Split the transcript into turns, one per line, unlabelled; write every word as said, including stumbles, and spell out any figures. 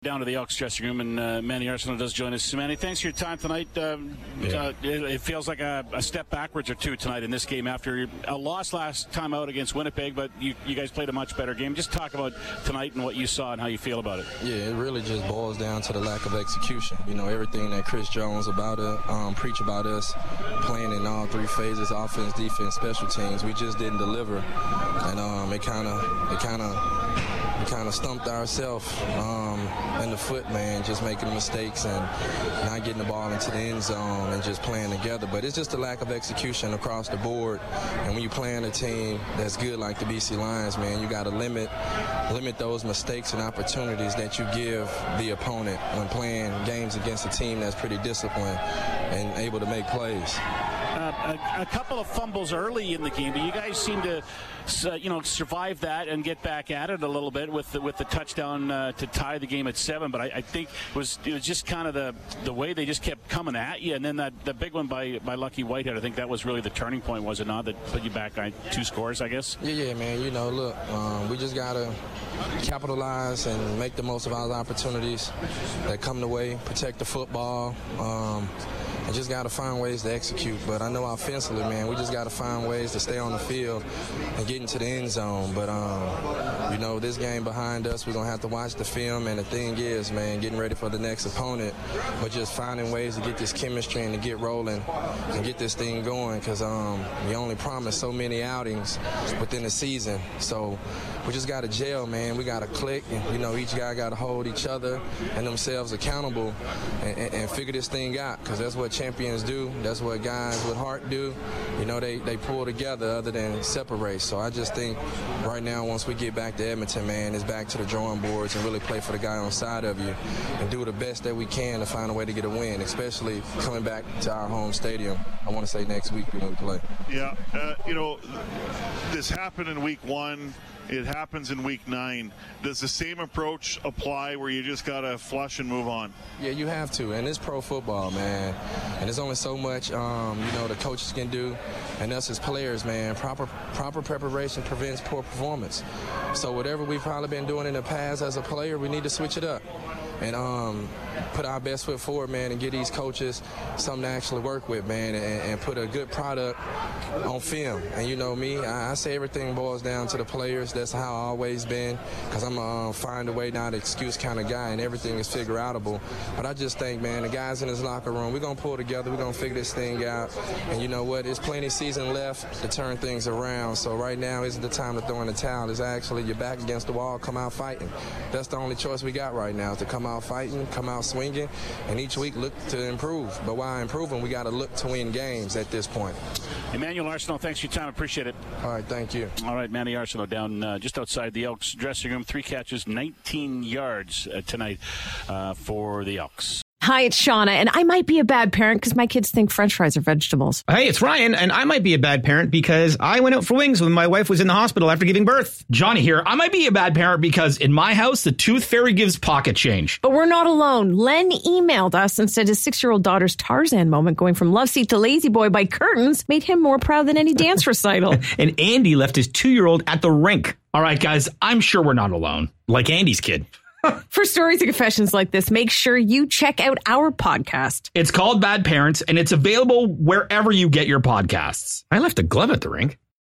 Down to the Elks dressing room, and uh, Manny Arsenault does join us. Manny, thanks for your time tonight. Um, yeah. uh, it, it feels like a, a step backwards or two tonight in this game after a loss last time out against Winnipeg, but you, you guys played a much better game. Just talk about tonight and what you saw and how you feel about it.
Yeah, it really just boils down to the lack of execution. You know, everything that Chris Jones about it, um, preach about us playing in all three phases, offense, defense, special teams. We just didn't deliver, and um, it kind of, it kind of. We kind of stumped ourselves um, in the foot, man, just making mistakes and not getting the ball into the end zone and just playing together. But it's just a lack of execution across the board. And when you're playing a team that's good like the B C Lions, man, you got to limit limit those mistakes and opportunities that you give the opponent when playing games against a team that's pretty disciplined and able to make plays.
Uh, a, a couple of fumbles early in the game, but you guys seem to, uh, you know, survive that and get back at it a little bit with the, with the touchdown uh, to tie the game at seven. But I, I think it was it was just kind of the the way they just kept coming at you, and then that the big one by by Lucky Whitehead. I think that was really the turning point, was it not? That put you back on two scores, I guess.
Yeah, yeah, man. You know, look, um, we just gotta capitalize and make the most of our opportunities that come the way. Protect the football. Um, I just got to find ways to execute. But I know offensively, man, we just got to find ways to stay on the field and get into the end zone. But, um, you know, this game behind us, we're going to have to watch the film. And the thing is, man, getting ready for the next opponent, but just finding ways to get this chemistry and to get rolling and get this thing going, because um, we only promised so many outings within the season. So we just got to gel, man. We got to click. And, you know, each guy got to hold each other and themselves accountable and, and, and figure this thing out, because that's what champions do. That's what guys with heart do. You know, they, they pull together other than separate. So I just think right now, once we get back to Edmonton, man, it's back to the drawing boards and really play for the guy on the side of you and do the best that we can to find a way to get a win, especially coming back to our home stadium. I want to say next week when we play.
Yeah, uh, you know, this happened in week one. It happens in week nine. Does the same approach apply where you just got to flush and move on?
Yeah, you have to. And it's pro football, man. And there's only so much, um, you know, the coaches can do. And us as players, man, proper proper preparation prevents poor performance. So whatever we've probably been doing in the past as a player, we need to switch it up and um, put our best foot forward, man, and give these coaches something to actually work with, man, and, and put a good product on film. And you know me, I, I say everything boils down to the players. That's how I've always been, because I'm a uh, find a way, not excuse kind of guy, and everything is figure outable. But I just think, man, the guys in this locker room, we're going to pull together, we're going to figure this thing out. And you know what, there's plenty of season left to turn things around. So right now isn't the time to throw in the towel. It's actually you're back against the wall, come out fighting. That's the only choice we got right now, is to come out fighting, come out swinging, and each week look to improve. But while improving, we got to look to win games at this point.
Emmanuel Arsenault, thanks for your time. Appreciate it.
All right, thank you.
All right, Manny Arsenault down uh, just outside the Elks dressing room. Three catches, nineteen yards uh, tonight uh, for the Elks.
Hi, it's Shauna, and I might be a bad parent because my kids think French fries are vegetables.
Hey, it's Ryan, and I might be a bad parent because I went out for wings when my wife was in the hospital after giving birth.
Johnny here. I might be a bad parent because in my house, the tooth fairy gives pocket change.
But we're not alone. Len emailed us and said his six-year-old daughter's Tarzan moment going from love seat to lazy boy by curtains made him more proud than any dance recital.
And Andy left his two-year-old at the rink.
All right, guys, I'm sure we're not alone.
Like Andy's kid.
For stories and confessions like this, make sure you check out our podcast.
It's called Bad Parents, and it's available wherever you get your podcasts.
I left a glove at the rink.